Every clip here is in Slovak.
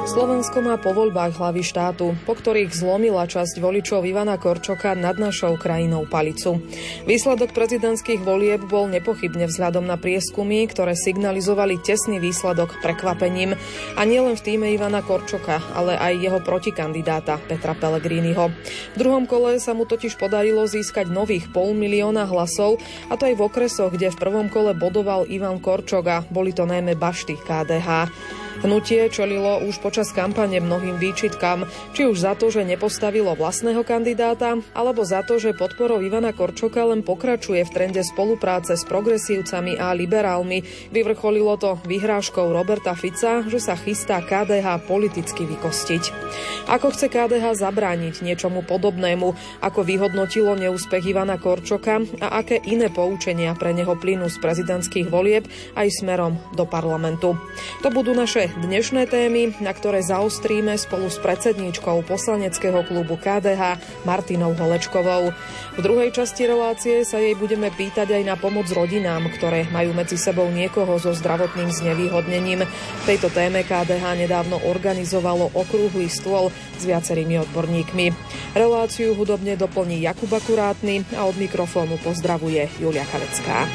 Slovensko má po voľbách hlavy štátu, po ktorých zlomila časť voličov Ivana Korčoka nad našou krajinou palicu. Výsledok prezidentských volieb bol nepochybne vzhľadom na prieskumy, ktoré signalizovali tesný výsledok prekvapením. A nielen v tíme Ivana Korčoka, ale aj jeho protikandidáta Petra Pellegriniho. V druhom kole sa mu totiž podarilo získať nových 500 000 hlasov, a to aj v okresoch, kde v prvom kole bodoval Ivan Korčok a boli to najmä bašty KDH. Hnutie čelilo už počas kampane mnohým výčitkám, či už za to, že nepostavilo vlastného kandidáta, alebo za to, že podporou Ivana Korčoka len pokračuje v trende spolupráce s progresívcami a liberálmi. Vyvrcholilo to vyhrážkou Roberta Fica, že sa chystá KDH politicky vykostiť. Ako chce KDH zabrániť niečomu podobnému, ako vyhodnotilo neúspech Ivana Korčoka a aké iné poučenia pre neho plynú z prezidentských volieb aj smerom do parlamentu. To budú naše dnešné témy, na ktoré zaostríme spolu s predsedníčkou poslaneckého klubu KDH Martinou Holečkovou. V druhej časti relácie sa jej budeme pýtať aj na pomoc rodinám, ktoré majú medzi sebou niekoho so zdravotným znevýhodnením. V tejto téme KDH nedávno organizovalo okrúhly stôl s viacerými odborníkmi. Reláciu hudobne doplní Jakub Akurátny a od mikrofónu pozdravuje Julia Kalecká.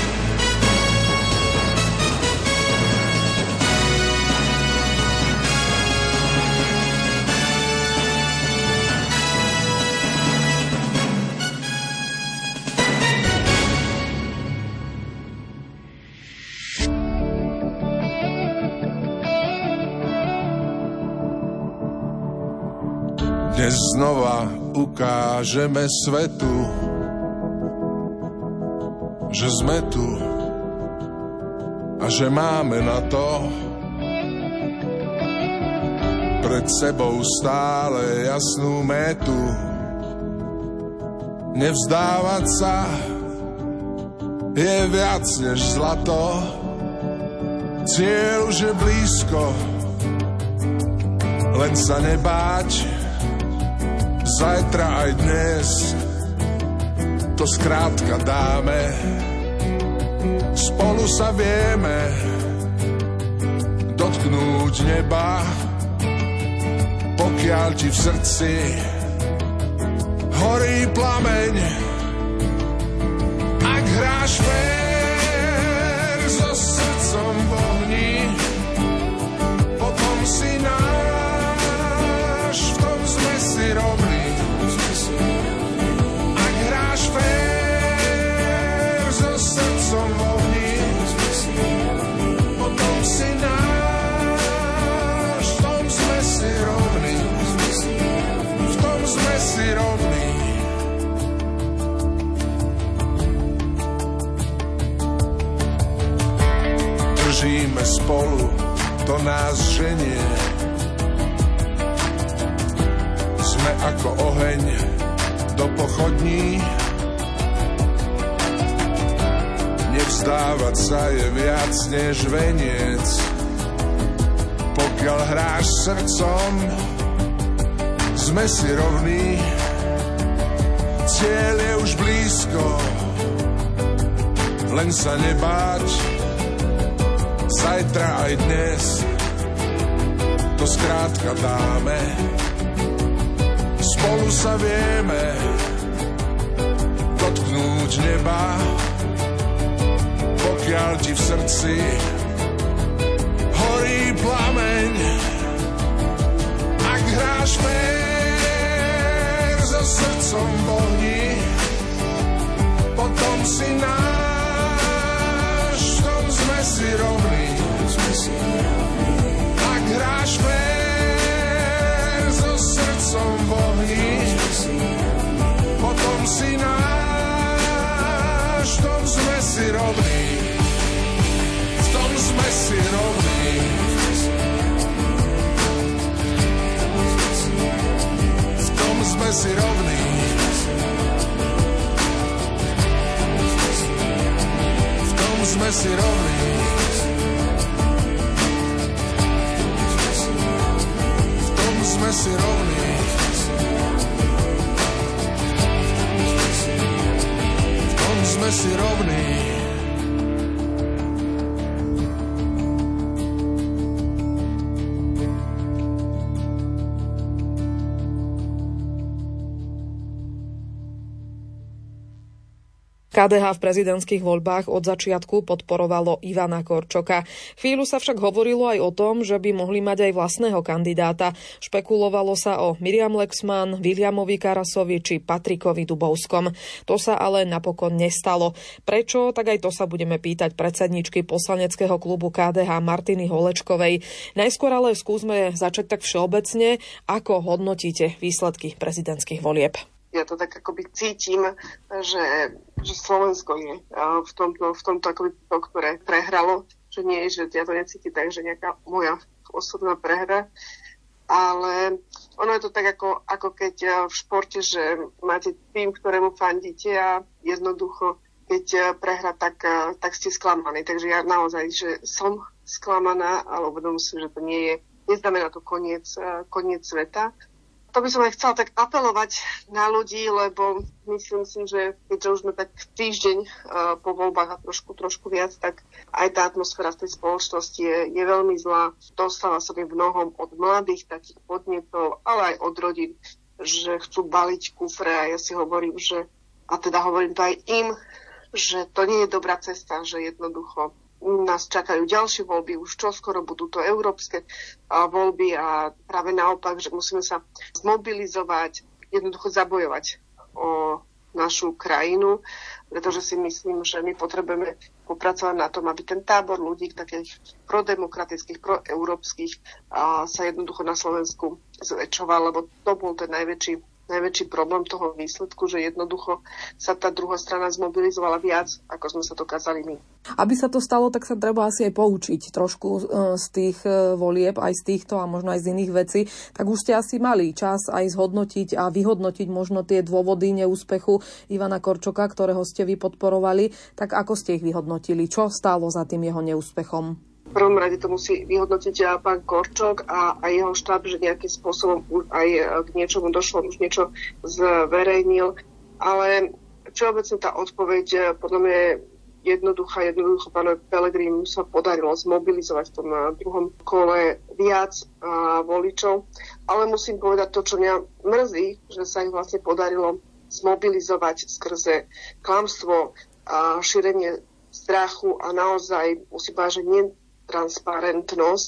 Dnes znova ukážeme svetu, že sme tu a že máme na to. Pred sebou stále jasnú métu. Nevzdávať sa je viac než zlato. Cieľ už je blízko, len sa nebáť. Zajtra aj dnes to skrátka dáme. Spolu sa vieme dotknúť neba, pokiaľ ti v srdci horí plameň. Ak hráš fér so srdcom v ohni, potom si náš, v tom sme si rovní. Držíme spolu, to nás ženie. Sme ako oheň do pochodní. Nevzdávať sa je viac než veniec. Pokiaľ hráš srdcom, sme si rovní. Cieľ je už blízko, len sa nebáť. Zajtra aj dnes to skrátka dáme. Spolu sa vieme dotknúť neba, pokiaľ ti v srdci horí plameň. Ak hráš fér so srdcom v ohni, potom si náš, v tom sme si rovní. Ak hráš fér so srdcom v ohni, potom si náš, v tom sme si rovní. V tom sme si rovní. V tom sme si rovní. V tom sme si rovní. Sme si rovní. V tom sme si rovní. KDH v prezidentských voľbách od začiatku podporovalo Ivana Korčoka. Chvíľu sa však hovorilo aj o tom, že by mohli mať aj vlastného kandidáta. Špekulovalo sa o Miriam Lexman, Viliamovi Karasovi či Patrikovi Dubovskom. To sa ale napokon nestalo. Prečo? Tak aj to sa budeme pýtať predsedničky poslaneckého klubu KDH Martiny Holečkovej. Najskôr ale skúsme začať tak všeobecne. Ako hodnotíte výsledky prezidentských volieb? Ja to tak akoby cítim, že Slovensko je v tomto akoby to, ktoré prehralo, že nie je, že ja to necítim tak, že nejaká moja osobná prehra, ale ono je to tak ako keď v športe, že máte tým, ktorému fandíte a jednoducho, keď prehra, tak ste sklamaní. Takže ja naozaj, že som sklamaná, ale uvedomujem si, že to neznamená to koniec sveta. To by som aj chcela tak apelovať na ľudí, lebo myslím si, že keďže už sme tak týždeň po voľbách a trošku viac, tak aj tá atmosféra v tej spoločnosti je veľmi zlá. Dostáva sa mi v mnohom od mladých takých podnetov, ale aj od rodín, že chcú baliť kufre a ja si hovorím, a teda hovorím to aj im, že to nie je dobrá cesta, že jednoducho nás čakajú ďalšie voľby, už čoskoro budú to európske voľby a práve naopak, že musíme sa zmobilizovať, jednoducho zabojovať o našu krajinu, pretože si myslím, že my potrebujeme popracovať na tom, aby ten tábor ľudí takých prodemokratických, proeurópskych sa jednoducho na Slovensku zväčšoval, lebo to bol ten najväčší problém toho výsledku, že jednoducho sa tá druhá strana zmobilizovala viac, ako sme sa dokázali my. Aby sa to stalo, tak sa treba asi aj poučiť trošku z tých volieb, aj z týchto a možno aj z iných vecí. Tak už ste asi mali čas aj zhodnotiť a vyhodnotiť možno tie dôvody neúspechu Ivana Korčoka, ktorého ste vy podporovali. Tak ako ste ich vyhodnotili? Čo stálo za tým jeho neúspechom? V prvom rade to musí vyhodnotiť pán Korčok a jeho štáb, že nejakým spôsobom aj k niečomu došlo, už niečo zverejnil. Ale všeobecne tá odpoveď podľa mňa je jednoducho pánovi Pellegrinimu sa podarilo zmobilizovať v tom druhom kole viac voličov. Ale musím povedať to, čo mňa mrzí, že sa ich vlastne podarilo zmobilizovať skrze klamstvo a šírenie strachu a naozaj musím povedať, že transparentnosť,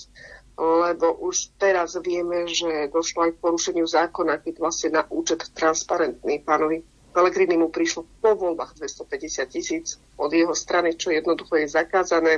lebo už teraz vieme, že došlo aj k porušeniu zákona, keď vlastne na účet transparentný pánovi Pellegrinimu prišlo po voľbách 250 000 od jeho strany, čo jednoducho je zakázané.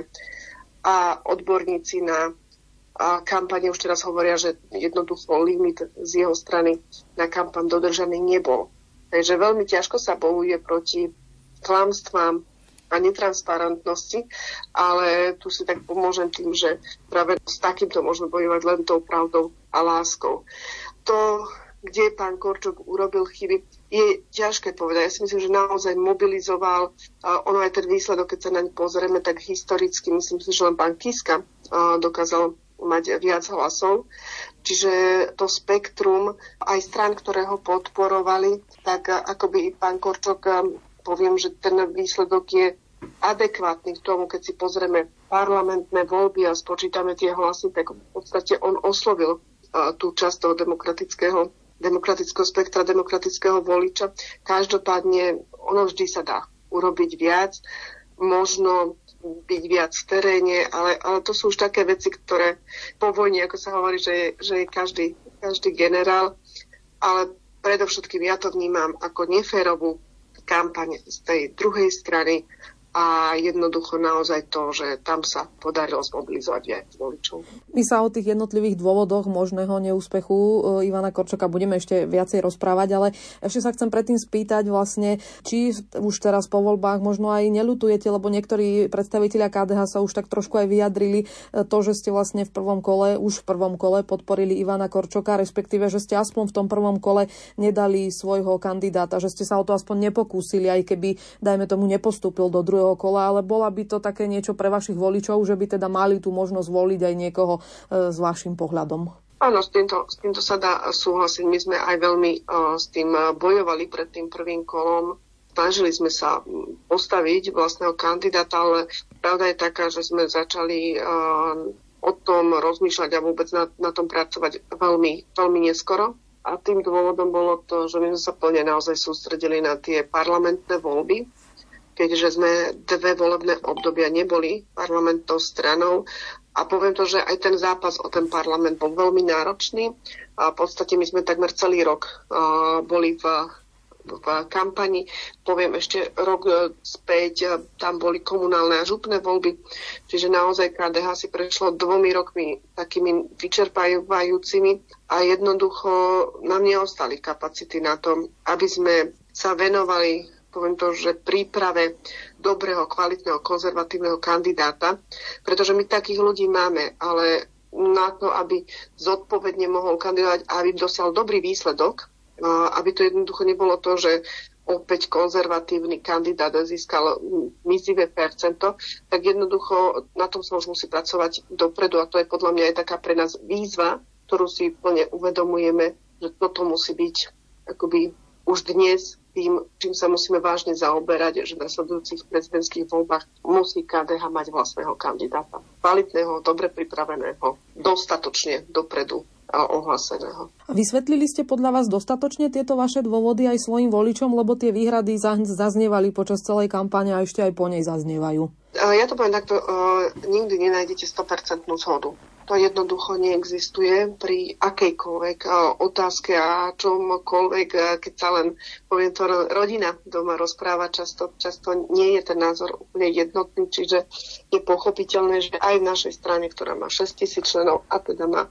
A odborníci na kampane už teraz hovoria, že jednoducho limit z jeho strany na kampaň dodržaný nebol. Takže veľmi ťažko sa bojuje proti klamstvám a netransparentnosti, ale tu si tak pomôžem tým, že práve s takýmto môžeme bojovať len tou pravdou a láskou. To, kde pán Korčok urobil chyby, je ťažké povedať. Ja si myslím, že naozaj mobilizoval. Ono aj ten výsledok, keď sa naň pozrieme, tak historicky, myslím si, že len pán Kiska dokázal mať viac hlasov. Čiže to spektrum aj strán, ktoré ho podporovali, tak akoby pán Korčok, poviem, že ten výsledok je adekvátny k tomu, keď si pozrieme parlamentné voľby a spočítame tie hlasy, tak v podstate on oslovil tú časť toho demokratického spektra, demokratického voliča. Každopádne ono vždy sa dá urobiť viac, možno byť viac v teréne, ale to sú už také veci, ktoré po vojne, ako sa hovorí, že je každý generál, ale predovšetkým ja to vnímam ako neférovú kampaň z tej druhej strany a jednoducho naozaj to, že tam sa podarilo zmobilizovať viac voličov. My sa o tých jednotlivých dôvodoch možného neúspechu Ivana Korčoka budeme ešte viacej rozprávať, ale ešte sa chcem predtým spýtať vlastne, či už teraz po voľbách možno aj neľutujete, lebo niektorí predstavitelia KDH sa už tak trošku aj vyjadrili to, že ste vlastne v prvom kole podporili Ivana Korčoka, respektíve, že ste aspoň v tom prvom kole nedali svojho kandidáta, že ste sa o to aspoň nepokúsili, aj keby, dajme tomu, nepostúpil do druhého kola, ale bola by to také niečo pre vašich voličov, že by teda mali tú možnosť voliť aj niekoho s vašim pohľadom? Áno, s týmto sa dá súhlasiť. My sme aj veľmi s tým bojovali pred tým prvým kolom. Snažili sme sa postaviť vlastného kandidáta, ale pravda je taká, že sme začali o tom rozmýšľať a vôbec na tom pracovať veľmi, veľmi neskoro. A tým dôvodom bolo to, že my sme sa plne naozaj sústredili na tie parlamentné voľby. keďže sme 2 volebné obdobia neboli parlamentnou stranou. A poviem to, že aj ten zápas o ten parlament bol veľmi náročný. A v podstate my sme takmer celý rok boli v kampani. Poviem ešte rok späť, tam boli komunálne a župné voľby. Čiže naozaj KDH si prešlo 2 rokmi takými vyčerpávajúcimi a jednoducho nám neostali kapacity na to, aby sme sa venovali, poviem to, že príprave dobrého, kvalitného, konzervatívneho kandidáta, pretože my takých ľudí máme, ale na to, aby zodpovedne mohol kandidovať a aby dosiahol dobrý výsledok, aby to jednoducho nebolo to, že opäť konzervatívny kandidát získal mizivé percento, tak jednoducho na tom sa už musí pracovať dopredu a to je podľa mňa aj taká pre nás výzva, ktorú si plne uvedomujeme, že toto musí byť akoby už dnes tým, čím sa musíme vážne zaoberať, že v nasledujúcich prezidentských voľbách musí KDH mať vlastného kandidáta. Kvalitného, dobre pripraveného, dostatočne dopredu ohláseného. A vysvetlili ste podľa vás dostatočne tieto vaše dôvody aj svojim voličom, lebo tie výhrady zaznievali počas celej kampane a ešte aj po nej zaznievajú? Ja to poviem takto, nikdy nenájdete 100% zhodu. To jednoducho neexistuje pri akejkoľvek otázke a čomkoľvek, keď sa len, poviem to, rodina doma rozpráva, často nie je ten názor úplne jednotný, čiže je pochopiteľné, že aj v našej strane, ktorá má 6 000 členov a teda má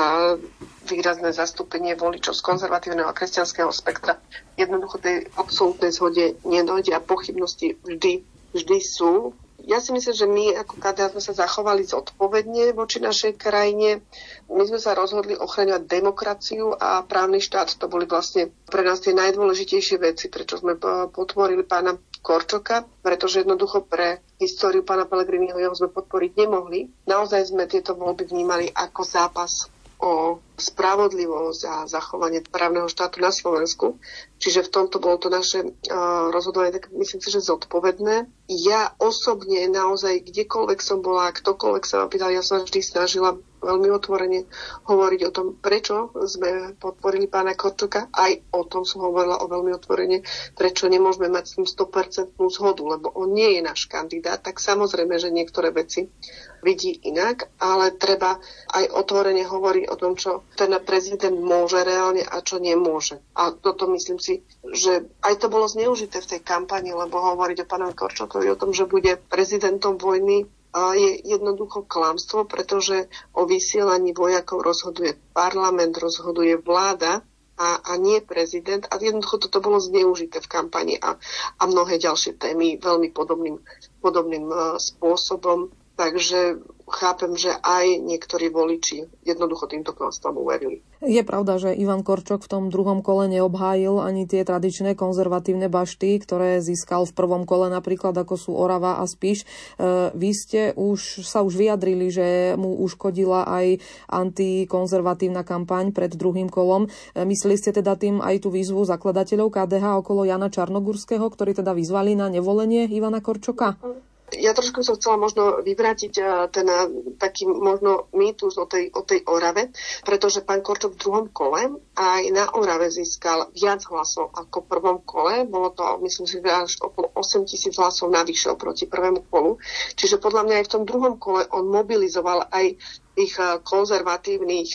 výrazné zastúpenie voličov z konzervatívneho a kresťanského spektra, jednoducho tej absolútnej zhode nedojde a pochybnosti vždy sú. Ja si myslím, že my ako KDH sme sa zachovali zodpovedne voči našej krajine. My sme sa rozhodli ochraňovať demokraciu a právny štát. To boli vlastne pre nás tie najdôležitejšie veci, prečo sme podporili pána Korčoka, pretože jednoducho pre históriu pána Pellegriniho jeho sme podporiť nemohli. Naozaj sme tieto voľby vnímali ako zápas o spravodlivosť a zachovanie právneho štátu na Slovensku. Čiže v tomto bolo to naše rozhodovanie, tak myslím si, že zodpovedné. Ja osobne naozaj, kdekoľvek som bola, ktokoľvek sa ma pýtal, ja som vždy snažila veľmi otvorene hovoriť o tom, prečo sme podporili pána Korčoka. Aj o tom som hovorila veľmi otvorene, prečo nemôžeme mať s tým 100% zhodu, lebo on nie je náš kandidát. Tak samozrejme, že niektoré veci vidí inak, ale treba aj otvorene hovoriť o tom, čo ten prezident môže reálne a čo nemôže. A toto myslím si, že aj to bolo zneužité v tej kampani, lebo hovoriť o pánovi Korčokovi o tom, že bude prezidentom vojny, je jednoducho klamstvo, pretože o vysielaní vojakov rozhoduje parlament, rozhoduje vláda a nie prezident. A jednoducho toto bolo zneužité v kampani a mnohé ďalšie témy veľmi podobným spôsobom. Takže chápem, že aj niektorí voliči jednoducho týmto klamstvom uverili. Je pravda, že Ivan Korčok v tom druhom kole neobhájil ani tie tradičné konzervatívne bašty, ktoré získal v prvom kole, napríklad ako sú Orava a Spiš. Vy ste sa už vyjadrili, že mu uškodila aj antikonzervatívna kampaň pred druhým kolom. Mysleli ste teda tým aj tú výzvu zakladateľov KDH okolo Jana Čarnogurského, ktorí teda vyzvali na nevolenie Ivana Korčoka? Ja trošku som chcela možno vyvrátiť ten taký možno mýtus o tej Orave, pretože pán Korčok v druhom kole aj na Orave získal viac hlasov ako v prvom kole. Bolo to, myslím si, až okolo 8 000 hlasov navyše oproti prvému kolu. Čiže podľa mňa aj v tom druhom kole on mobilizoval aj tých konzervatívnych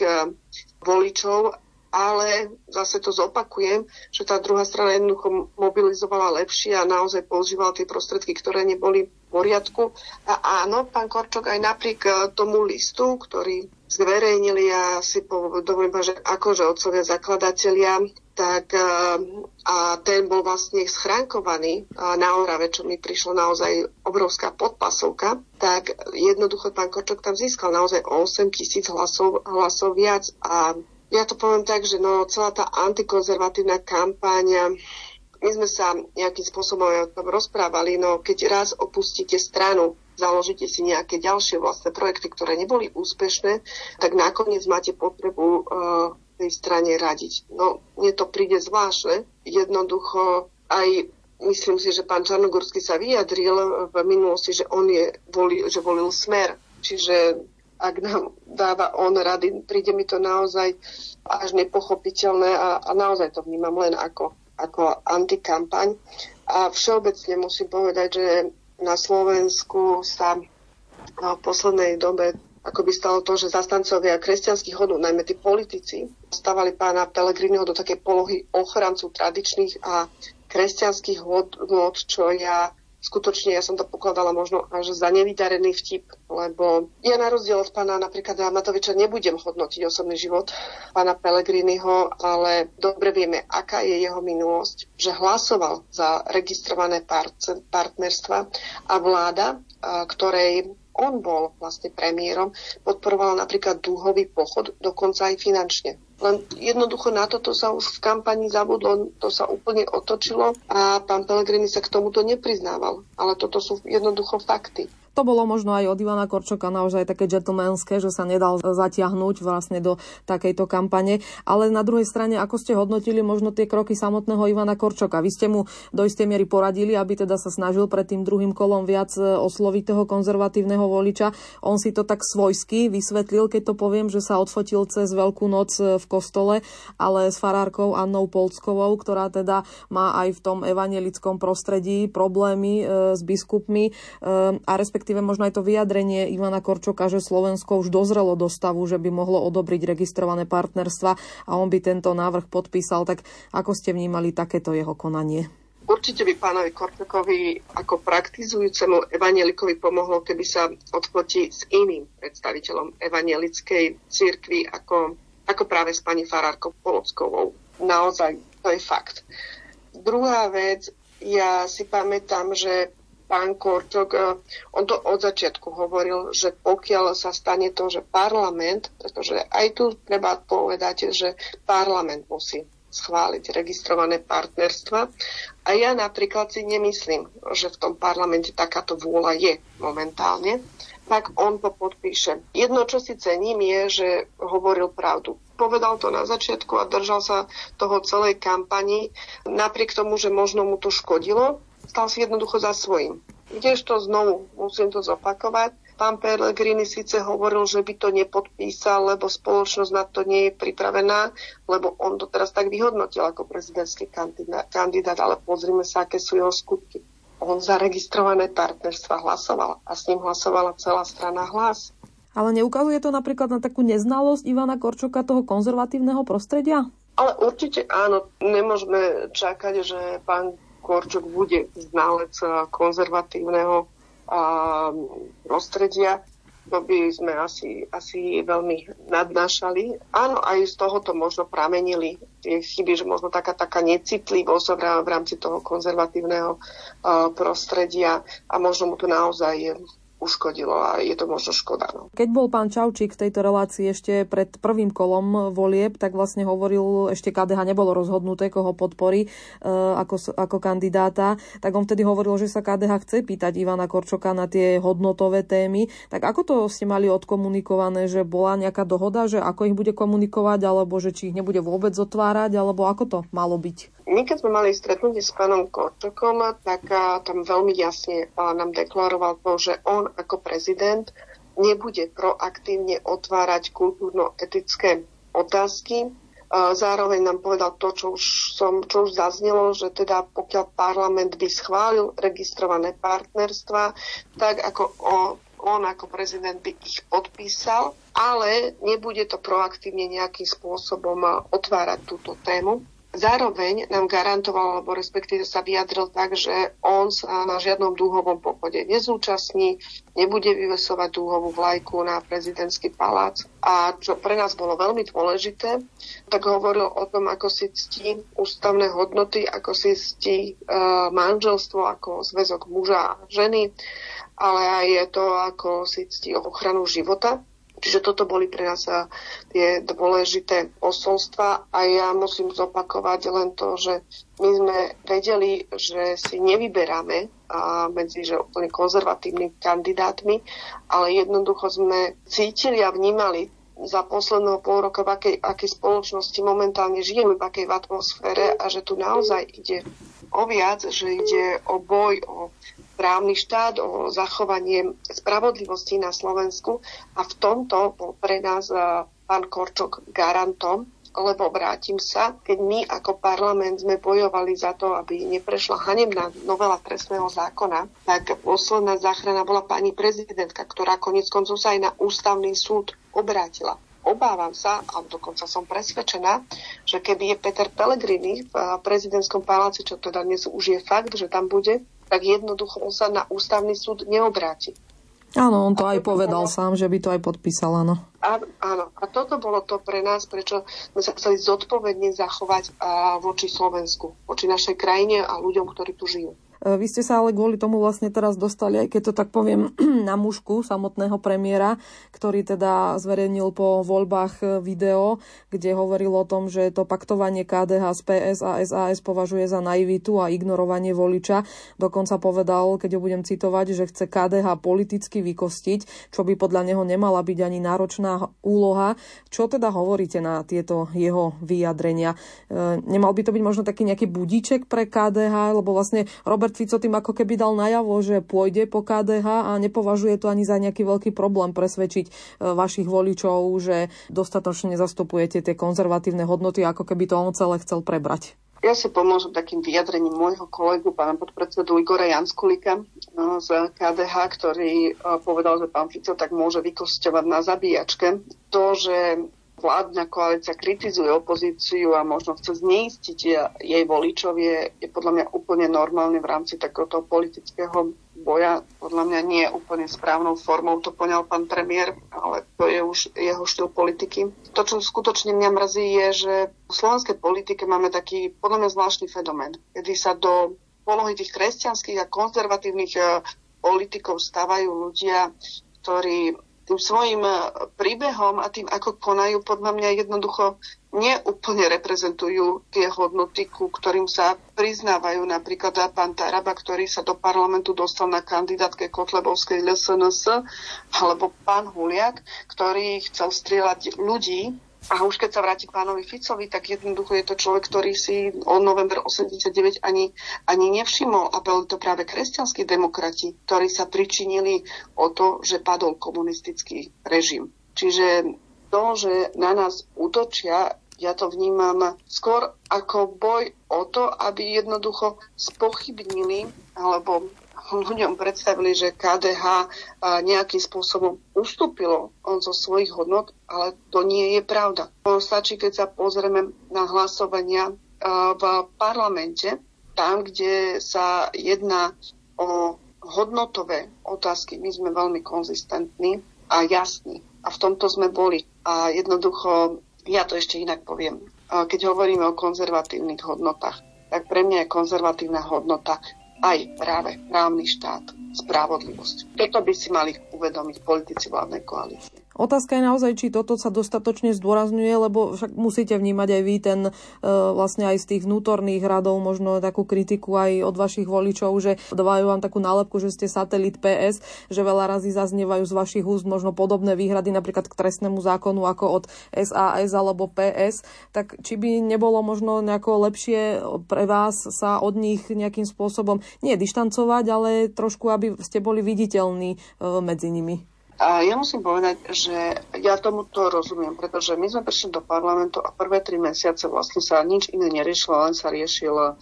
voličov, ale zase to zopakujem, že tá druhá strana jednoducho mobilizovala lepšie a naozaj používala tie prostriedky, ktoré neboli v poriadku. A áno, pán Korčok aj napriek tomu listu, ktorý zverejnili, ja si dovolím, že akože otcovia zakladatelia, tak a ten bol vlastne schránkovaný na Orave, čo mi prišlo naozaj obrovská podpasovka, tak jednoducho pán Korčok tam získal naozaj 8 000 hlasov viac. A ja to poviem tak, že celá tá antikonzervatívna kampáň, my sme sa nejakým spôsobom rozprávali, keď raz opustíte stranu, založíte si nejaké ďalšie vlastné projekty, ktoré neboli úspešné, tak nakoniec máte potrebu tej strane radiť. Mne to príde zvláštne. Jednoducho aj myslím si, že pán Čarnogurský sa vyjadril v minulosti, že volil Smer. Čiže ak nám dáva on rady, príde mi to naozaj až nepochopiteľné a naozaj to vnímam len ako antikampaň. A všeobecne musím povedať, že na Slovensku sa v poslednej dobe ako by stalo to, že zastancovia kresťanských hodnôt, najmä tí politici, stavali pána Pellegriniho do takej polohy ochrancu tradičných a kresťanských hodnôt, čo ja som to pokladala možno až za nevydarený vtip, lebo ja na rozdiel od pána napríklad Matoviča nebudem hodnotiť osobný život pána Pellegriniho, ale dobre vieme, aká je jeho minulosť, že hlasoval za registrované partnerstva a vláda, ktorej on bol vlastne premiérom, podporoval napríklad dúhový pochod, dokonca aj finančne. Len jednoducho na toto sa už v kampani zabudlo, to sa úplne otočilo a pán Pellegrini sa k tomuto nepriznával. Ale toto sú jednoducho fakty. To bolo možno aj od Ivana Korčoka naozaj také gentlemanské, že sa nedal zatiahnuť vlastne do takejto kampane. Ale na druhej strane, ako ste hodnotili možno tie kroky samotného Ivana Korčoka? Vy ste mu do istej miery poradili, aby teda sa snažil pred tým druhým kolom viac osloviť toho konzervatívneho voliča. On si to tak svojsky vysvetlil, keď to poviem, že sa odfotil cez Veľkú noc v kostole, ale s farárkou Annou Polckovou, ktorá teda má aj v tom evanjelickom prostredí problémy s biskupmi a respektíve možno aj to vyjadrenie Ivana Korčoka, že Slovensko už dozrelo do stavu, že by mohlo odobriť registrované partnerstva a on by tento návrh podpísal. Tak ako ste vnímali takéto jeho konanie? Určite by pánovi Korčokovi ako praktizujúcemu evanjelikovi pomohlo, keby sa odfotí s iným predstaviteľom evanjelickej cirkvi ako práve s pani farárkou Polockovou. Naozaj, to je fakt. Druhá vec, ja si pamätám, že pán Korčok, on to od začiatku hovoril, že pokiaľ sa stane to, že parlament, pretože aj tu treba povedať, že parlament musí schváliť registrované partnerstva. A ja napríklad si nemyslím, že v tom parlamente takáto vôľa je momentálne, tak on to podpíše. Jedno, čo si cením, je, že hovoril pravdu. Povedal to na začiatku a držal sa toho celej kampani. Napriek tomu, že možno mu to škodilo, stal si jednoducho za svojím. Kdežto znovu, musím to zopakovať, pán Pellegrini síce hovoril, že by to nepodpísal, lebo spoločnosť na to nie je pripravená, lebo on to teraz tak vyhodnotil ako prezidentský kandidát, ale pozrime sa, aké sú jeho skutky. On za registrované partnerstva hlasoval a s ním hlasovala celá strana Hlas. Ale neukazuje to napríklad na takú neznalosť Ivana Korčoka toho konzervatívneho prostredia? Ale určite áno, nemôžeme čakať, že pán Korčok bude znalec konzervatívneho prostredia. To by sme asi veľmi nadnášali. Áno, aj z tohoto možno pramenili tie chyby, že možno taká necitlivosť v rámci toho konzervatívneho prostredia a možno mu to naozaj uškodilo a je to možno škoda. No. Keď bol pán Čaučík v tejto relácii ešte pred prvým kolom volieb, tak vlastne hovoril, ešte KDH nebolo rozhodnuté, koho podporí ako kandidáta, tak on vtedy hovoril, že sa KDH chce pýtať Ivana Korčoka na tie hodnotové témy. Tak ako to ste mali odkomunikované, že bola nejaká dohoda, že ako ich bude komunikovať, alebo že či ich nebude vôbec otvárať, alebo ako to malo byť? My, keď sme mali stretnutie s pánom Korčokom, tak tam veľmi jasne nám deklaroval to, že on ako prezident nebude proaktívne otvárať kultúrno-etické otázky. Zároveň nám povedal to, čo už zaznelo, že teda pokiaľ parlament by schválil registrované partnerstva, tak ako on ako prezident by ich podpísal, ale nebude to proaktívne nejakým spôsobom otvárať túto tému. Zároveň nám garantoval, alebo respektíve sa vyjadril tak, že on sa na žiadnom dúhovom pochode nezúčastní, nebude vyvesovať dúhovú vlajku na prezidentský palác. A čo pre nás bolo veľmi dôležité, tak hovoril o tom, ako si ctí ústavné hodnoty, ako si ctí manželstvo ako zväzok muža a ženy, ale aj je to, ako si ctí ochranu života. Čiže toto boli pre nás tie dôležité posolstva a ja musím zopakovať len to, že my sme vedeli, že si nevyberáme medzi že úplne konzervatívnymi kandidátmi, ale jednoducho sme cítili a vnímali za posledného pol roka, v akej spoločnosti momentálne žijeme, v akej atmosfére a že tu naozaj ide o viac, že ide o boj, o právny štát, o zachovanie spravodlivosti na Slovensku a v tomto bol pre nás pán Korčok garantom lebo vrátim sa, keď my ako parlament sme bojovali za to, aby neprešla hanebná novela trestného zákona, tak posledná záchrana bola pani prezidentka, ktorá koniec koncov sa aj na ústavný súd obrátila. Obávam sa, a dokonca som presvedčená, že keby je Peter Pellegrini v prezidentskom paláci, čo teda dnes už je fakt, že tam bude, tak jednoducho on sa na ústavný súd neobráti. Áno, on to aj povedal sám, že by to aj podpísal, áno. Áno, a toto bolo to pre nás, prečo sme sa chceli zodpovedne zachovať voči Slovensku, voči našej krajine a ľuďom, ktorí tu žijú. Vy ste sa ale kvôli tomu vlastne teraz dostali, aj keď to tak poviem, na mušku samotného premiéra, ktorý teda zverejnil po voľbách video, kde hovoril o tom, že to paktovanie KDH z PS a SAS považuje za naivitu a ignorovanie voliča. Dokonca povedal, keď ho budem citovať, že chce KDH politicky vykostiť, čo by podľa neho nemala byť ani náročná úloha. Čo teda hovoríte na tieto jeho vyjadrenia? Nemal by to byť možno taký nejaký budíček pre KDH, lebo vlastne Robert Fico tým ako keby dal najavo, že pôjde po KDH a nepovažuje to ani za nejaký veľký problém presvedčiť vašich voličov, že dostatočne zastupujete tie konzervatívne hodnoty, ako keby to on celé chcel prebrať. Ja si pomôžem takým vyjadrením môjho kolegu, pána podpredsedu Igora Janskulika z KDH, ktorý povedal, že pán Fico tak môže vykosťovať na zabíjačke. To, že vládna koalícia kritizuje opozíciu a možno chce zneistiť jej voličov, je podľa mňa úplne normálne v rámci takéhoto politického boja. Podľa mňa nie je úplne správnou formou, to poňal pán premiér, ale to je už jeho štýl politiky. To, čo skutočne mňa mrzí, je, že v slovenskej politike máme taký podľa mňa zvláštny fenomén, kedy sa do polohy tých kresťanských a konzervatívnych politikov stávajú ľudia, ktorí tým svojim príbehom a tým, ako konajú, podľa mňa jednoducho neúplne reprezentujú tie hodnoty, ku ktorým sa priznávajú. Napríklad pán Taraba, ktorý sa do parlamentu dostal na kandidátke Kotlebovskej LSNS, alebo pán Huliak, ktorý chcel strieľať ľudí. A už keď sa vráti pánovi Ficovi, tak jednoducho je to človek, ktorý si od november 89 ani nevšimol. A boli to práve kresťanskí demokrati, ktorí sa pričinili o to, že padol komunistický režim. Čiže to, že na nás útočia, ja to vnímam skôr ako boj o to, aby jednoducho spochybnili alebo ľuďom predstavili, že KDH nejakým spôsobom ustúpilo zo svojich hodnot, ale to nie je pravda. Stačí, keď sa pozrieme na hlasovania v parlamente, tam, kde sa jedná o hodnotové otázky. My sme veľmi konzistentní a jasní. A v tomto sme boli. A jednoducho, ja to ešte inak poviem. Keď hovoríme o konzervatívnych hodnotách, tak pre mňa je konzervatívna hodnota aj práve právny štát, spravodlivosť. Toto by si mali uvedomiť politici vládnej koalície. Otázka je naozaj, či toto sa dostatočne zdôrazňuje, lebo však musíte vnímať aj vy ten vlastne aj z tých vnútorných radov možno takú kritiku aj od vašich voličov, že dávajú vám takú nálepku, že ste satelit PS, že veľa razy zaznievajú z vašich úst možno podobné výhrady napríklad k trestnému zákonu ako od SAS alebo PS. Tak či by nebolo možno nejako lepšie pre vás sa od nich nejakým spôsobom nie dištancovať, ale trošku, aby ste boli viditeľní medzi nimi? A ja musím povedať, že ja tomuto rozumiem, pretože my sme prišli do parlamentu a prvé 3 mesiace vlastne sa nič iné neriešilo, len sa riešil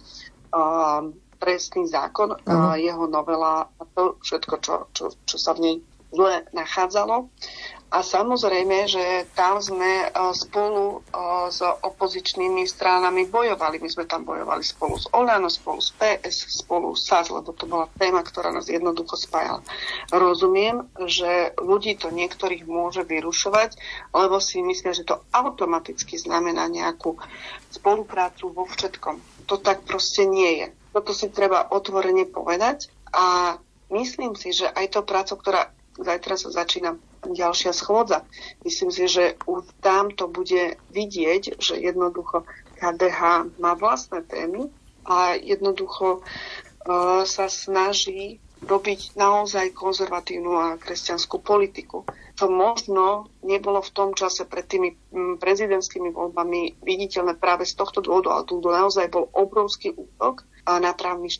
trestný zákon, jeho novela a to všetko, čo sa v nej zle nachádzalo. A samozrejme, že tam sme spolu s opozičnými stranami bojovali. My sme tam bojovali spolu s Olano, spolu s PS, spolu s SAS, lebo to bola téma, ktorá nás jednoducho spájala. Rozumiem, že ľudí to niektorých môže vyrušovať, lebo si myslia, že to automaticky znamená nejakú spoluprácu vo všetkom. To tak proste nie je. Toto si treba otvorene povedať a myslím si, že aj to práca, ktorá zajtra sa začína ďalšia schôdza. Myslím si, že už tam to bude vidieť, že jednoducho KDH má vlastné témy a jednoducho sa snaží robiť naozaj konzervatívnu a kresťanskú politiku. To možno nebolo v tom čase pred tými prezidentskými voľbami viditeľné práve z tohto dôvodu, ale tu naozaj bol obrovský útok na právny štát.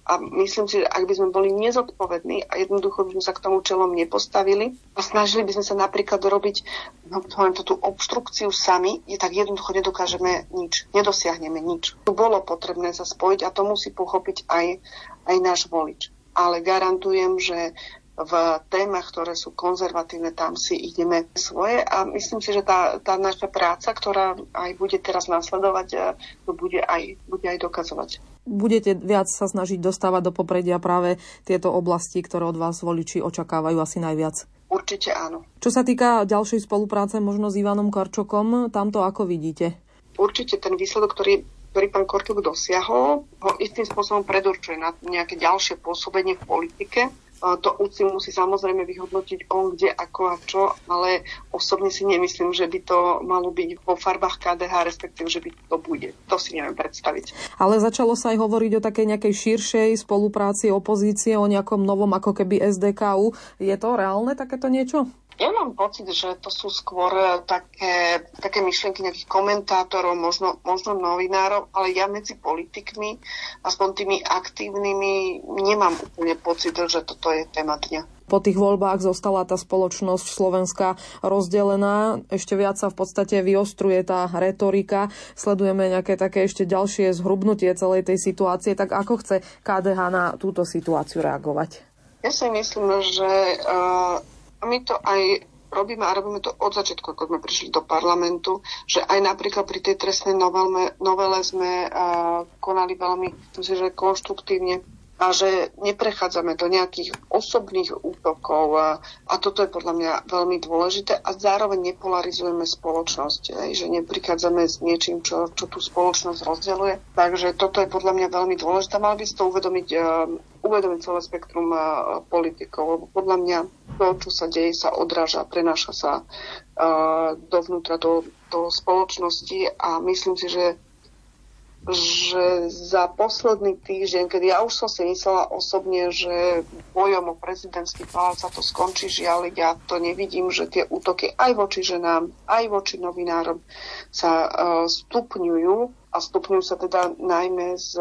A myslím si, že ak by sme boli nezodpovední a jednoducho by sme sa k tomu čelom nepostavili a snažili by sme sa napríklad robiť tú obštrukciu sami, tak jednoducho nedokážeme nič, nedosiahneme nič. Tu bolo potrebné sa spojiť a to musí pochopiť aj náš volič. Ale garantujem, že v témach, ktoré sú konzervatívne, tam si ideme svoje a myslím si, že tá naša práca, ktorá aj bude teraz nasledovať, to bude aj dokazovať. Budete viac sa snažiť dostávať do popredia práve tieto oblasti, ktoré od vás voliči očakávajú asi najviac? Určite áno. Čo sa týka ďalšej spolupráce možno s Ivanom Korčokom, tam to ako vidíte? Určite ten výsledok, ktorý pán Korčok dosiahol, ho istým spôsobom predurčuje na nejaké ďalšie pôsobenie v politike. To si musí samozrejme vyhodnotiť on, kde, ako a čo, ale osobne si nemyslím, že by to malo byť vo farbách KDH, respektíve, že by to bude. To si neviem predstaviť. Ale začalo sa aj hovoriť o takej nejakej širšej spolupráci opozície, o nejakom novom ako keby SDKU. Je to reálne takéto niečo? Ja mám pocit, že to sú skôr také myšlienky nejakých komentátorov, možno novinárov, ale ja medzi politikmi, aspoň tými aktívnymi, nemám úplne pocit, že toto je téma dňa. Po tých voľbách zostala tá spoločnosť Slovenska rozdelená. Ešte viac sa v podstate vyostruje tá retorika. Sledujeme nejaké také ešte ďalšie zhrubnutie celej tej situácie. Tak ako chce KDH na túto situáciu reagovať? Ja si myslím, že my to aj robíme a robíme to od začiatku, ako sme prišli do parlamentu, že aj napríklad pri tej trestnej novele sme konali veľmi, myslím, že konštruktívne a že neprechádzame do nejakých osobných útokov a toto je podľa mňa veľmi dôležité a zároveň nepolarizujeme spoločnosť, že neprichádzame s niečím, čo tú spoločnosť rozdeľuje. Takže toto je podľa mňa veľmi dôležité. Mal by si to uvedomiť celé spektrum politikov, lebo podľa mňa to, čo sa deje, sa odráža, prenáša sa dovnútra do spoločnosti a myslím si, že za posledný týždeň, keď ja už som si myslela osobne, že bojom o prezidentský palác sa to skončí, žiaľ, ja to nevidím, že tie útoky aj voči ženám, aj voči novinárom sa stupňujú a stupňujú sa teda najmä z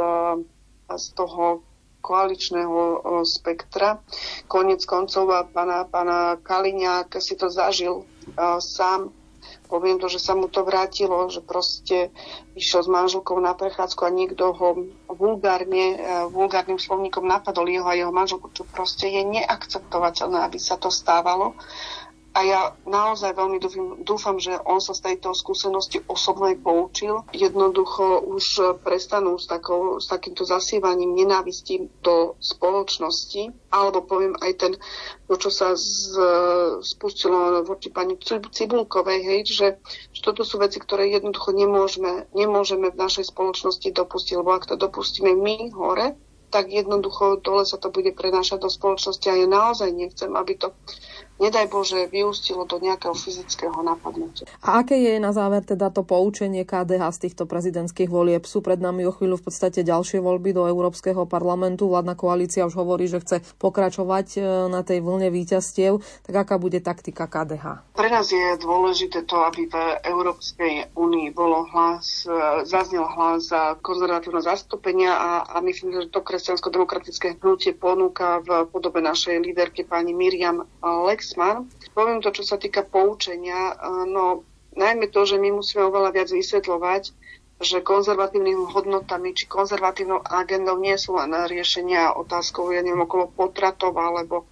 toho koaličného spektra. Koniec koncov pána Kaliňák si to zažil sám. Poviem to, že sa mu to vrátilo, že proste išiel s manželkou na prechádzku a niekto ho vulgárnym slovníkom napadol jeho a jeho manželku, čo proste je neakceptovateľné, aby sa to stávalo. A ja naozaj veľmi dúfam, že on sa z tejto skúsenosti osobnej poučil. Jednoducho už prestanú s takýmto zasievaním nenávistí do spoločnosti. Alebo poviem aj to, čo sa spustilo voči pani Cibulkovej, že toto sú veci, ktoré jednoducho nemôžeme v našej spoločnosti dopustiť. Lebo ak to dopustíme my hore, tak jednoducho dole sa to bude prenášať do spoločnosti. A ja naozaj nechcem, aby to nedaj Bože, vyústilo do nejakého fyzického napadnutia. A aké je na záver teda to poučenie KDH z týchto prezidentských volieb? Sú pred nami o chvíľu v podstate ďalšie voľby do Európskeho parlamentu. Vládna koalícia už hovorí, že chce pokračovať na tej vlne víťazstiev. Tak aká bude taktika KDH? Pre nás je dôležité to, aby v Európskej únii zaznel hlas za konzervatívne zastúpenia a myslím, že to kresťansko-demokratické hnutie ponúka v podobe našej líderky pani Miriam Lex. Poviem to, čo sa týka poučenia, najmä to, že my musíme oveľa viac vysvetľovať, že konzervatívnymi hodnotami či konzervatívnou agendou nie sú len riešenia otázkov, okolo potratov alebo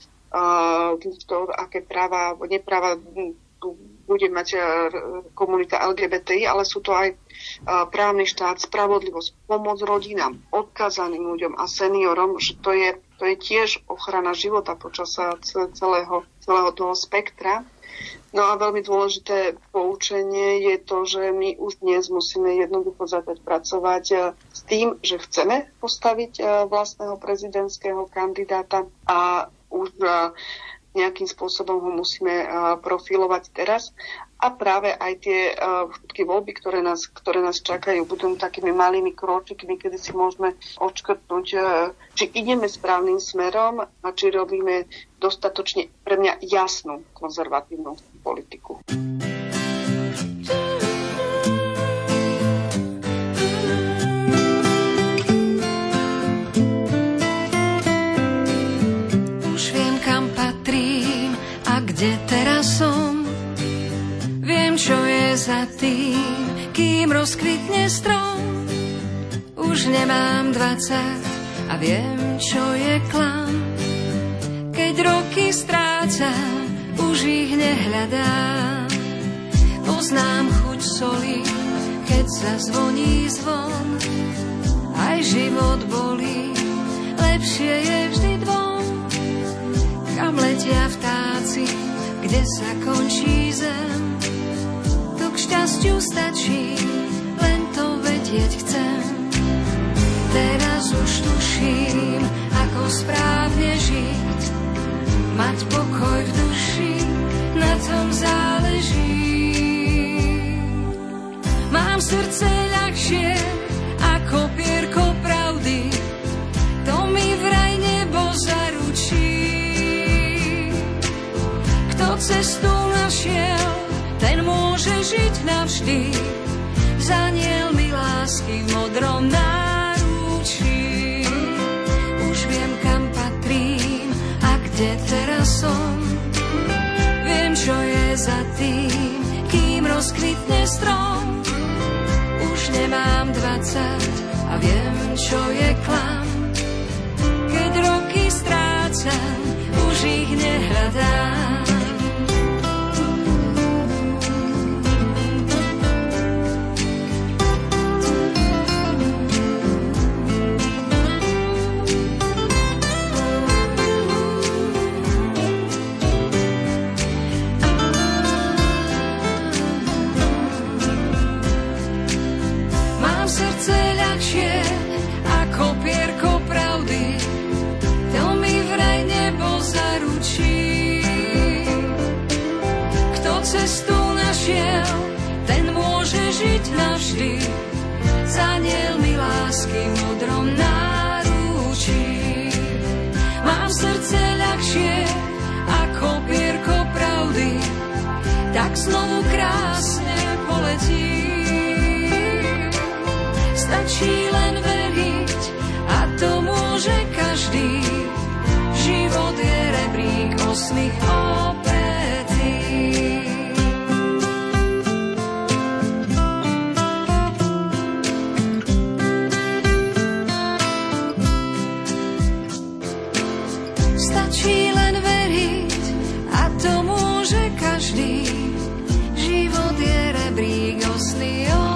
aké práva alebo nepráva bude mať komunita LGBTI, ale sú to aj právny štát, spravodlivosť, pomoc rodinám, odkázaným ľuďom a seniorom, že to je tiež ochrana života počas celého toho spektra. No a veľmi dôležité poučenie je to, že my už dnes musíme jednoducho začať pracovať s tým, že chceme postaviť vlastného prezidentského kandidáta a už nejakým spôsobom ho musíme profilovať teraz. A práve aj tie všetky voľby, ktoré nás čakajú, budú takými malými kročikmi, kedy si môžeme odškrtnúť, či ideme správnym smerom a či robíme dostatočne pre mňa jasnú konzervatívnu politiku. kým rozkvitne strom. Už nemám 20 a viem, čo je klam. Keď roky strácam, už ich nehľadám. Poznám chuť soli, keď zazvoní zvon. Aj život bolí, lepšie je vždy dvom. Kam letia vtáci, kde sa končí zem. To k šťastiu stačí, len to vedieť chcem. Teraz už tuším, ako správne žiť. Mať pokoj v duši, na tom záleží. Mám srdce ľahšie, ako pierko pravdy. To mi vraj nebo zaručí. Kto cestu našiel, ten môže žiť navždy. Zaniel mi lásky v modrom náručí. Už viem, kam patrím a kde teraz som. Viem, čo je za tým, kým rozkvitne strom. Už nemám 20 a viem, čo je klam. Keď roky strácam, už ich nehľadám. Ako pierko pravdy, to mi vraj nebo zaručí. Kto cestu našiel, ten môže žiť navždy. Zaniel mi lásky v modrom náručí. Mám srdce ľahšie ako pierko pravdy, tak znovu krásne poletí. Stačí len veriť a to môže každý. Život je rebrík osných opretí. Stačí len veriť a to môže každý. Život je rebrík osných opretí.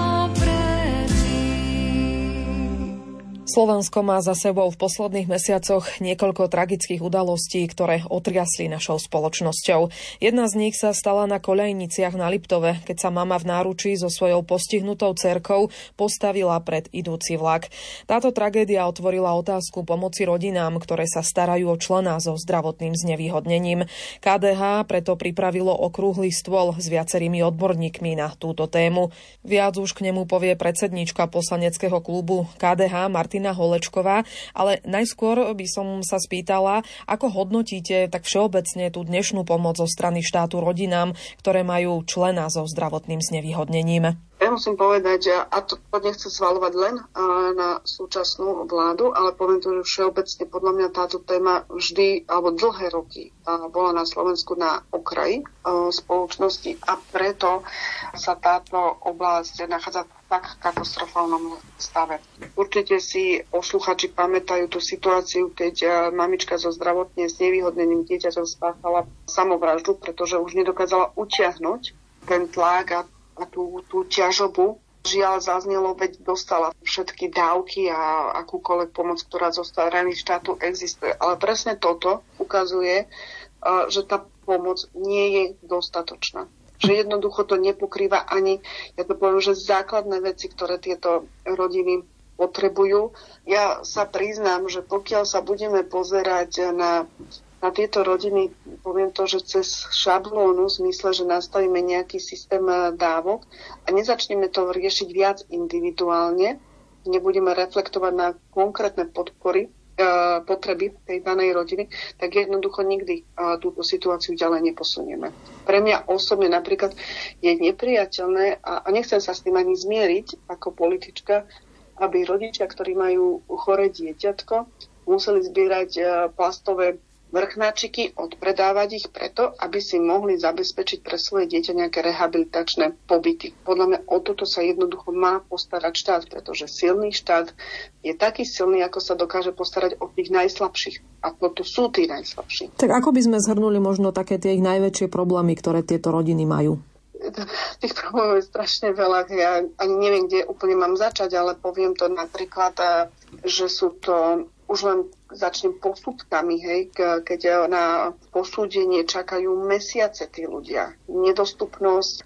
Slovensko má za sebou v posledných mesiacoch niekoľko tragických udalostí, ktoré otriasli našou spoločnosťou. Jedna z nich sa stala na koľajniciach na Liptove, keď sa mama v náručí so svojou postihnutou dcérkou postavila pred idúci vlak. Táto tragédia otvorila otázku pomoci rodinám, ktoré sa starajú o člena so zdravotným znevýhodnením. KDH preto pripravilo okrúhly stôl s viacerými odborníkmi na túto tému. Viac už k nemu povie predsedníčka poslaneckého klubu KDH Martina Holečková, ale najskôr by som sa spýtala, ako hodnotíte tak všeobecne tú dnešnú pomoc zo strany štátu rodinám, ktoré majú člena so zdravotným znevýhodnením? Ja musím povedať, že a to nechcem svaľovať len na súčasnú vládu, ale poviem to, že všeobecne podľa mňa táto téma vždy, alebo dlhé roky bola na Slovensku na okraji spoločnosti a preto sa táto oblasť nachádza v tak katastrofálnom stave. Určite si posluchači pamätajú tú situáciu, keď mamička so zdravotne znevýhodneným dieťaťom spáchala samovraždu, pretože už nedokázala utiahnuť ten tlak a tú ťažobu. Žiaľ zaznelo, veď dostala všetky dávky a akúkoľvek pomoc, ktorá zo strany štátu existuje. Ale presne toto ukazuje, že tá pomoc nie je dostatočná. Že jednoducho to nepokrýva ani, ja to poviem, že základné veci, ktoré tieto rodiny potrebujú. Ja sa priznám, že pokiaľ sa budeme pozerať na tieto rodiny, poviem to, že cez šablónu, v zmysle, že nastavíme nejaký systém dávok a nezačneme to riešiť viac individuálne, nebudeme reflektovať na konkrétne potreby tej danej rodiny, tak jednoducho nikdy túto situáciu ďalej neposunieme. Pre mňa osobne napríklad je nepriateľné a nechcem sa s tým ani zmieriť ako politička, aby rodičia, ktorí majú choré dieťatko, museli zbierať plastové vrchnáčiky, odpredávať ich preto, aby si mohli zabezpečiť pre svoje dieťa nejaké rehabilitačné pobyty. Podľa mňa o toto sa jednoducho má postarať štát, pretože silný štát je taký silný, ako sa dokáže postarať o tých najslabších. A toto sú tí najslabší. Tak ako by sme zhrnuli možno také tie ich najväčšie problémy, ktoré tieto rodiny majú? Tých problémov je strašne veľa. Ja ani neviem, kde úplne mám začať, ale poviem to napríklad, že sú to už len začnem posudkami, hej, keď na posúdenie čakajú mesiace tí ľudia. Nedostupnosť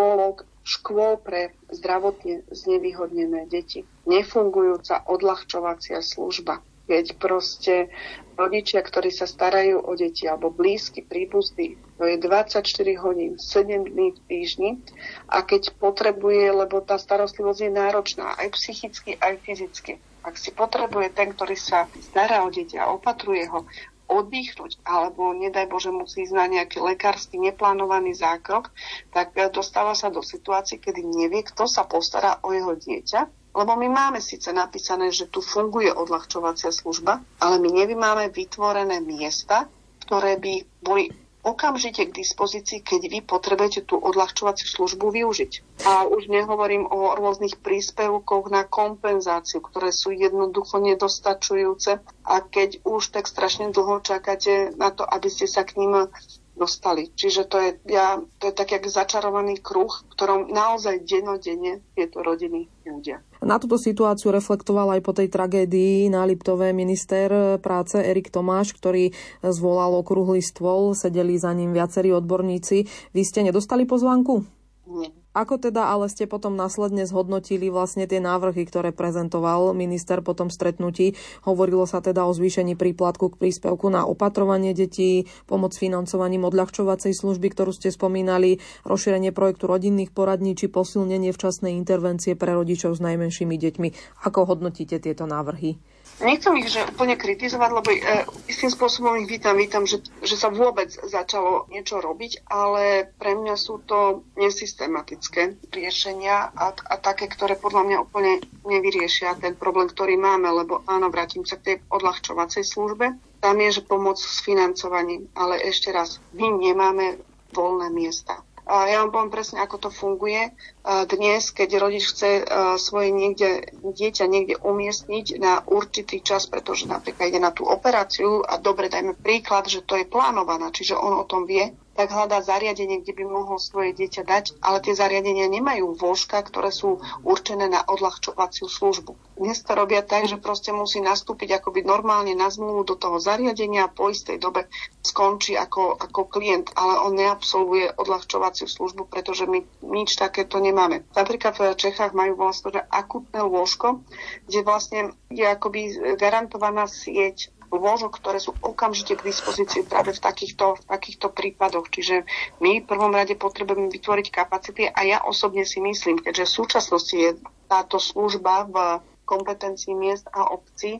škôl pre zdravotne znevýhodnené deti. Nefungujúca odľahčovacia služba. Keď proste rodičia, ktorí sa starajú o deti, alebo blízky, príbuzní, to je 24 hodín, 7 dní v týždni a keď potrebuje, lebo tá starostlivosť je náročná, aj psychicky, aj fyzicky. Ak si potrebuje ten, ktorý sa stará o dieťa a opatruje ho, oddychnúť, alebo nedaj Bože musí ísť na nejaký lekársky neplánovaný zákrok, tak dostáva sa do situácie, kedy nevie, kto sa postará o jeho dieťa, lebo my máme síce napísané, že tu funguje odľahčovacia služba, ale my nemáme vytvorené miesta, ktoré by boli okamžite k dispozícii, keď vy potrebujete tú odľahčovaciu službu využiť. A už nehovorím o rôznych príspevkoch na kompenzáciu, ktoré sú jednoducho nedostačujúce a keď už tak strašne dlho čakáte na to, aby ste sa k ním dostali. Čiže to je tak jak začarovaný kruh, v ktorom naozaj dennodenne tieto rodiny ľudia. Na túto situáciu reflektoval aj po tej tragédii na Liptove minister práce Erik Tomáš, ktorý zvolal okrúhly stôl, sedeli za ním viacerí odborníci. Vy ste nedostali pozvánku? Nie. Ako teda ale ste potom následne zhodnotili vlastne tie návrhy, ktoré prezentoval minister po tom stretnutí? Hovorilo sa teda o zvýšení príplatku k príspevku na opatrovanie detí, pomoc financovaním odľahčovacej služby, ktorú ste spomínali, rozšírenie projektu rodinných poradní či posilnenie včasnej intervencie pre rodičov s najmenšími deťmi. Ako hodnotíte tieto návrhy? Nechcem ich úplne kritizovať, lebo istým spôsobom ich vítam, že sa vôbec začalo niečo robiť, ale pre mňa sú to nesystematické riešenia a také, ktoré podľa mňa úplne nevyriešia ten problém, ktorý máme, lebo áno, vrátim sa k tej odľahčovacej službe. Tam je, že pomoc s financovaním, ale ešte raz, my nemáme voľné miesta. Ja vám poviem presne, ako to funguje. Dnes, keď rodič chce svoje dieťa niekde umiestniť na určitý čas, pretože napríklad ide na tú operáciu a dobre, dajme príklad, že to je plánovaná, čiže on o tom vie, tak hľadá zariadenie, kde by mohol svoje dieťa dať, ale tie zariadenia nemajú lôžka, ktoré sú určené na odľahčovaciu službu. Dnes to robia tak, že proste musí nastúpiť akoby normálne na zmluvu do toho zariadenia a po istej dobe skončí ako klient, ale on neabsolvuje odľahčovaciu službu, pretože my nič takéto nemáme. Napríklad v Čechách majú vlastne akutné lôžko, kde vlastne je akoby garantovaná sieť lôžok, ktoré sú okamžite k dispozícii práve v takýchto prípadoch. Čiže my v prvom rade potrebujeme vytvoriť kapacity a ja osobne si myslím, keďže v súčasnosti je táto služba v kompetencii miest a obcí,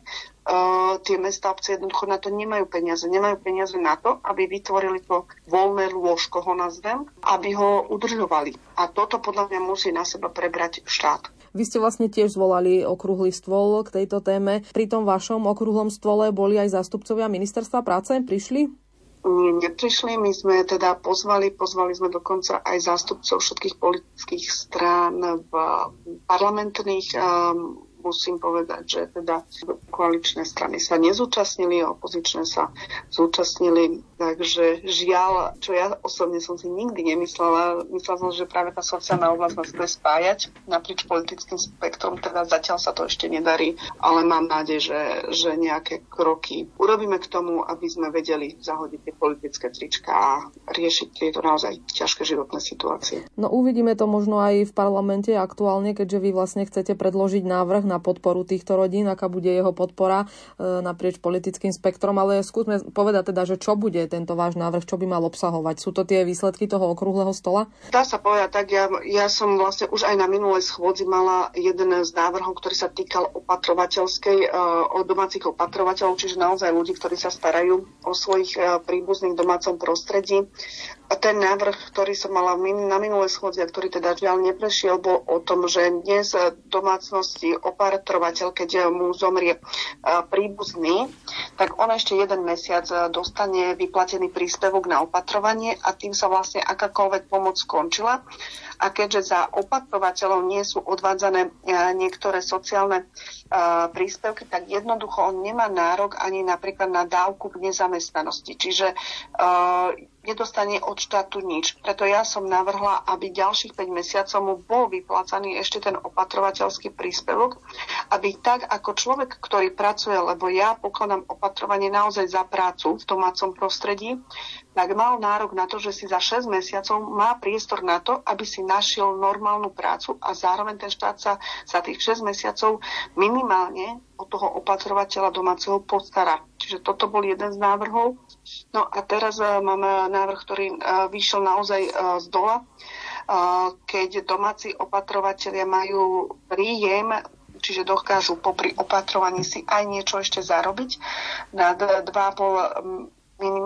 tie mesta a obce jednoducho na to nemajú peniaze. Nemajú peniaze na to, aby vytvorili to voľné lôžko, ho nazvem, aby ho udržovali. A toto podľa mňa musí na seba prebrať štát. Vy ste vlastne tiež zvolali okrúhly stôl k tejto téme. Pri tom vašom okrúhlom stole boli aj zástupcovia ministerstva práce? Prišli? Neprišli, my sme teda pozvali sme dokonca aj zástupcov všetkých politických strán v parlamentných. Musím povedať, že teda koaličné strany sa nezúčastnili, opozičné sa zúčastnili, takže žiaľ, čo ja osobne som si nikdy nemyslela, myslela som, že práve tá sociálna oblasť nás bude spájať naprieč politickým spektrom, teda zatiaľ sa to ešte nedarí, ale mám nádej, že nejaké kroky urobíme k tomu, aby sme vedeli zahodiť tie politické trička a riešiť tieto naozaj ťažké životné situácie. No uvidíme to možno aj v parlamente aktuálne, keďže vy vlastne chcete predložiť návrh na podporu týchto rodín, aká bude jeho podpora naprieč politickým spektrom, ale skúsme povedať teda, že čo bude tento váš návrh, čo by mal obsahovať. Sú to tie výsledky toho okrúhleho stola? Dá sa povedať tak, ja som vlastne už aj na minulej schôdzi mala jeden z návrhov, ktorý sa týkal domácich opatrovateľov, čiže naozaj ľudí, ktorí sa starajú o svojich príbuzných v domácom prostredí. ten návrh, ktorý som mala na minulé schôdzi, a ktorý teda žiaľ neprešiel, bol o tom, že dnes domácnosti opatrovateľ, keď mu zomrie príbuzný, tak on ešte 1 mesiac dostane vyplatený príspevok na opatrovanie a tým sa vlastne akákoľvek pomoc skončila. A keďže za opatrovateľov nie sú odvádzané niektoré sociálne príspevky, tak jednoducho on nemá nárok ani napríklad na dávku k nezamestnanosti. Čiže nedostane od štátu nič. Preto ja som navrhla, aby ďalších 5 mesiacov mu bol vyplácaný ešte ten opatrovateľský príspevok, aby tak ako človek, ktorý pracuje, lebo ja pokladám opatrovanie naozaj za prácu v domácom prostredí, tak mal nárok na to, že si za 6 mesiacov má priestor na to, aby si našiel normálnu prácu a zároveň ten štát sa za tých 6 mesiacov minimálne od toho opatrovateľa domáceho postará. Čiže toto bol jeden z návrhov. No a teraz máme návrh, ktorý vyšiel naozaj z dola, keď domáci opatrovatelia majú príjem, čiže dokážu popri opatrovaní si aj niečo ešte zarobiť nad 2,5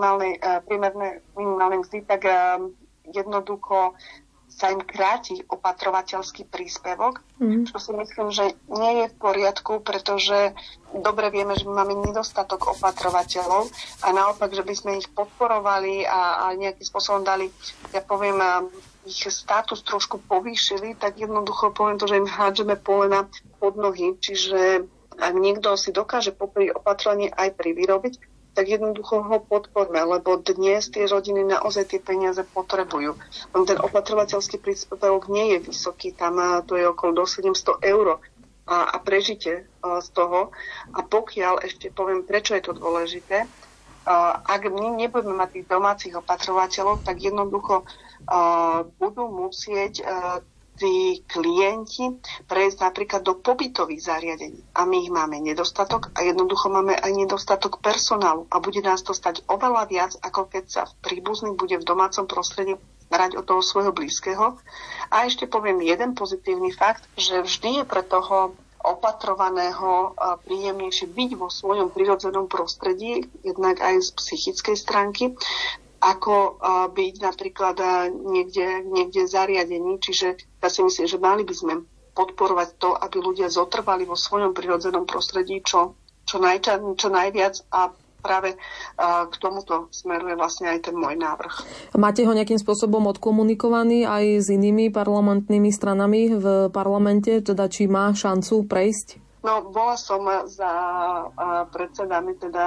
minimálnej mzdy, tak jednoducho sa im kráti opatrovateľský príspevok, čo si myslím, že nie je v poriadku, pretože dobre vieme, že my máme nedostatok opatrovateľov a naopak, že by sme ich podporovali a nejakým spôsobom dali, ja poviem, ich status trošku povýšili, tak jednoducho poviem to, že im hádžeme polena pod nohy. Čiže ak niekto si dokáže popri opatrovaní aj privyrobiť, tak jednoducho ho podporme, lebo dnes tie rodiny naozaj tie peniaze potrebujú. Ten opatrovateľský príspevok nie je vysoký, tam to je okolo do 700 eur a prežite z toho. A pokiaľ, ešte poviem, prečo je to dôležité, ak my nebudeme mať tých domácich opatrovateľov, tak jednoducho budú musieť tí klienti prejsť napríklad do pobytových zariadení. A my ich máme nedostatok a jednoducho máme aj nedostatok personálu. A bude nás to stať oveľa viac, ako keď sa príbuzný bude v domácom prostredí starať o toho svojho blízkeho. A ešte poviem jeden pozitívny fakt, že vždy je pre toho opatrovaného príjemnejšie byť vo svojom prirodzenom prostredí, jednak aj z psychickej stránky, ako byť napríklad niekde v zariadení. Čiže ja si myslím, že mali by sme podporovať to, aby ľudia zotrvali vo svojom prirodzenom prostredí čo najviac a práve k tomuto smeruje vlastne aj ten môj návrh. Máte ho nejakým spôsobom odkomunikovaný aj s inými parlamentnými stranami v parlamente, teda či má šancu prejsť? No, bola som za predsedami teda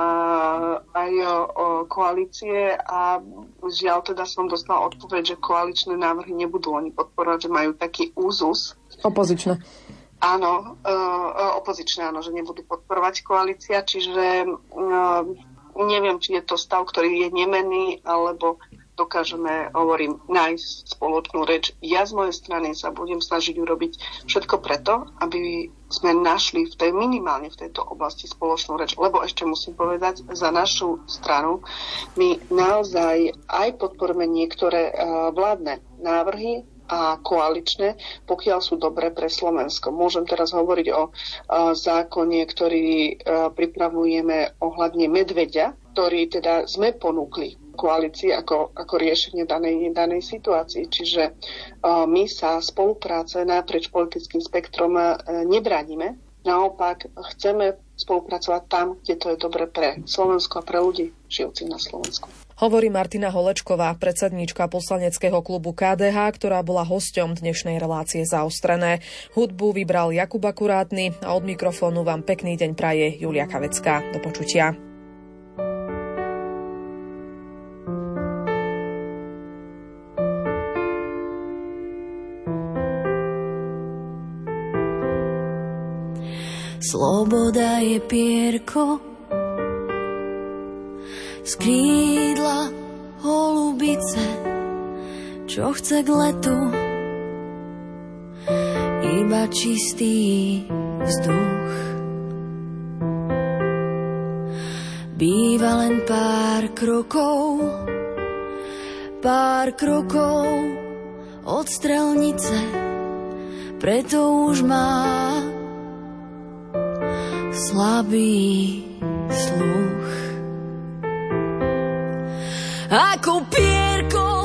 aj koalície a žiaľ teda som dostala odpoveď, že koaličné návrhy nebudú oni podporovať, že majú taký úzus. Opozičné. Áno, opozičné, áno, že nebudú podporovať koalícia, čiže neviem, či je to stav, ktorý je nemenný, alebo dokážeme, hovorím, nájsť spoločnú reč. Ja z mojej strany sa budem snažiť urobiť všetko preto, aby sme našli minimálne v tejto oblasti spoločnú reč. Lebo ešte musím povedať, za našu stranu my naozaj aj podporíme niektoré vládne návrhy a koaličné, pokiaľ sú dobré pre Slovensko. Môžem teraz hovoriť o zákone, ktorý pripravujeme ohľadne medveďa, ktorý teda sme ponúkli koalícii ako riešenie danej situácii. Čiže my sa spolupráce naprieč politickým spektrom nebránime. Naopak chceme spolupracovať tam, kde to je dobre pre Slovensko a pre ľudí žijúcich na Slovensku. Hovorí Martina Holečková, predsedníčka poslaneckého klubu KDH, ktorá bola hosťom dnešnej relácie Zaostrené. Hudbu vybral Jakub Akurátny a od mikrofónu vám pekný deň praje Julia Kavecká. Do počutia. Sloboda je pierko z krídla holubice, čo chce k letu iba čistý vzduch. Býva len pár krokov od strelnice, preto už má slabý sluch. Ako pierko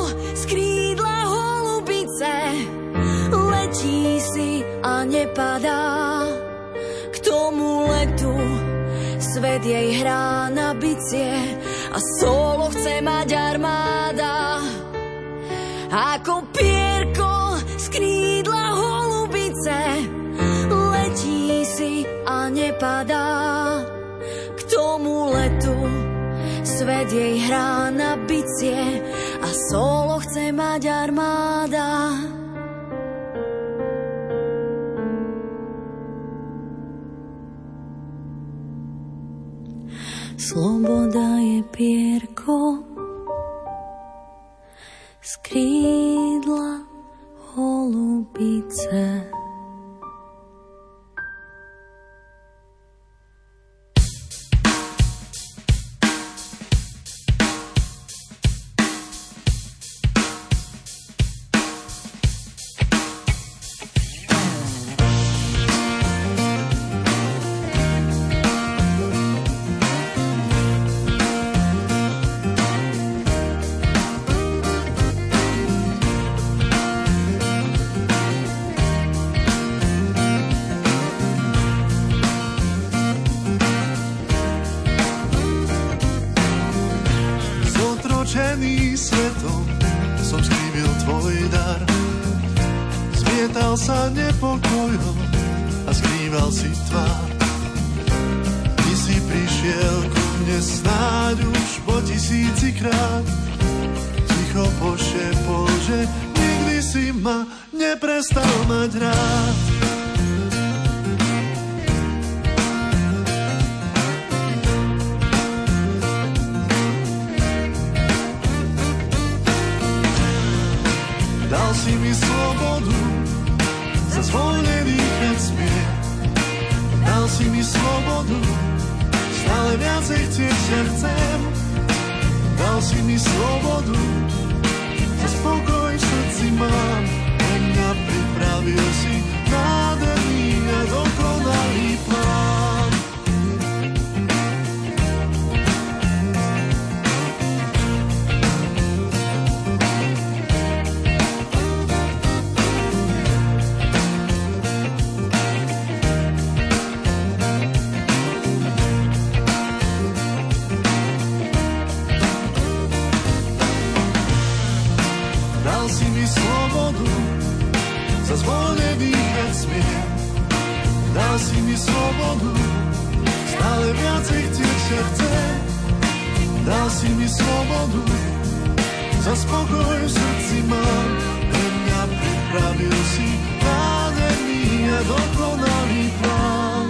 nepadá. K tomu letu svet jej hrá na bicie a solo chce mať armáda. Ako pierko z krídla holubice letí si a nepadá. K tomu letu svet jej hrá na bicie a solo chce mať armáda. Sloboda je pierko z krídla holubice. Svetom som skrivil tvoj dar. Zmietal sa nepokojom a skrýval si tvár. Ty si prišiel ku mne snáď už po 1000-krát. Ticho pošepol, že nikdy si ma neprestal mať rád. Dal si mi slobodu, za zvolený keď smiem. Dal si mi slobodu, stále viacej chcieť ťa chcem. Dal si mi slobodu, za spokoj v srdci mám. Pre mňa pripravil si nádherný a dokonalý plán. Dal si mi slobodu, za zvolený dýchať smiem. Dal si mi slobodu, stále viacej chcieť ťa chcem. Dal si mi slobodu, za spokoj v srdci mám. Pre mňa pripravil si nádherný a dokonalý plán.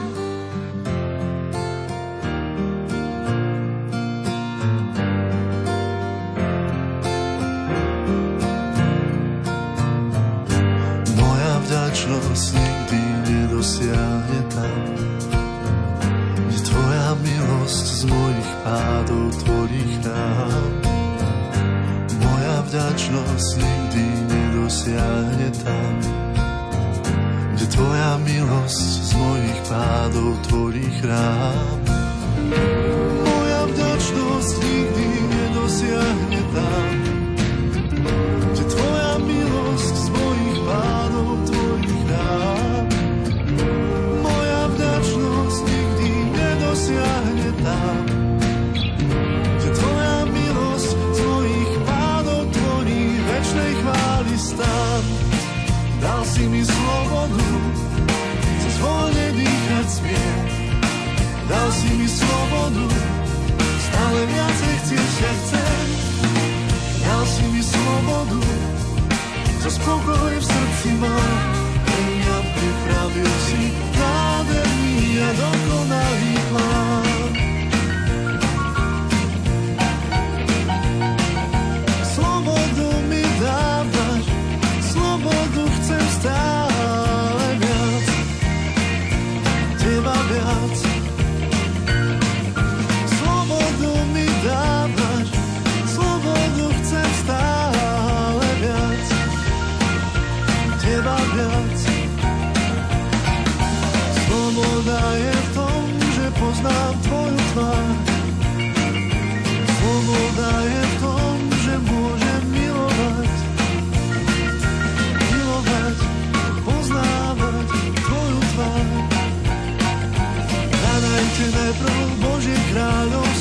Vďačnosť nikdy nedosiahne tam, kde tvoja milosť z mojich pádov tvorí chrám. Moja vďačnosť nikdy nedosiahne tam, kde tvoja milosť z mojich pádov tvorí chrám. Moja vďačnosť nikdy nedosiahne tam, kde tvoja milosť z mojich pádov tvorí chrám. Moja vďačnosť nikdy nedosiahne tam, kde tvoja milosť z mojich pádov tvorí večnej chvály stán. Dal si mi slobodu, cez voľne dýchať smiem. Dal si mi slobodu, stále viacej chcieť ťa chcem. Dal si mi slobodu, za spokoj v srdci mám. Pre mňa pripravil si nádherný a dokonalý plán. Slobodu mi dávaš, slobodu chcem stále viac, teba viac. Slobodu mi dávaš, slobodu chcem stále viac, teba viac. Sloboda je v tom, že poznám tvoju tvár. Sloboda je v tom, že môžem milovať, milovať, poznávať tvoju Buďte najprv Božie kráľov,